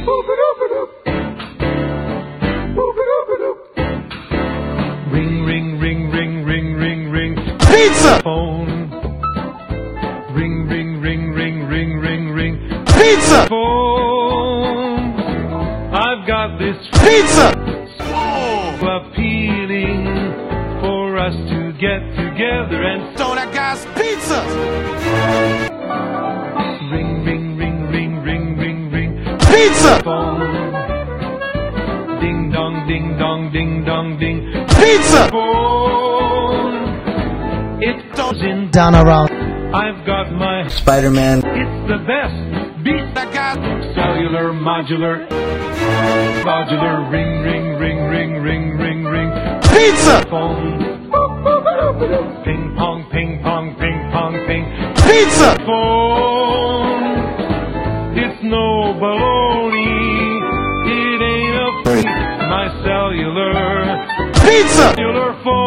Ring, ring, ring, ring, ring, ring, ring. Pizza! Phone. Ring, ring, ring, ring, ring, ring, ring. Pizza! Phone. I've got this Pizza! appealing for us to get together and So that guy's pizza! ring, ring, ring, ring, ring, ring, ring. Pizza! Phone. Ding dong, ding dong, ding dong, ding. Pizza! Phone. It goes in. Down around I've got my Spider-Man. It's the best. Beat That guy. cellular modular. Modular ring, ring, ring, ring, ring, ring, ring. Pizza! Phone. Ping pong, ping pong, ping pong, ping. Pizza! Phone. It's no baloney. It ain't a freak. My cellular. Pizza! Cellular phone.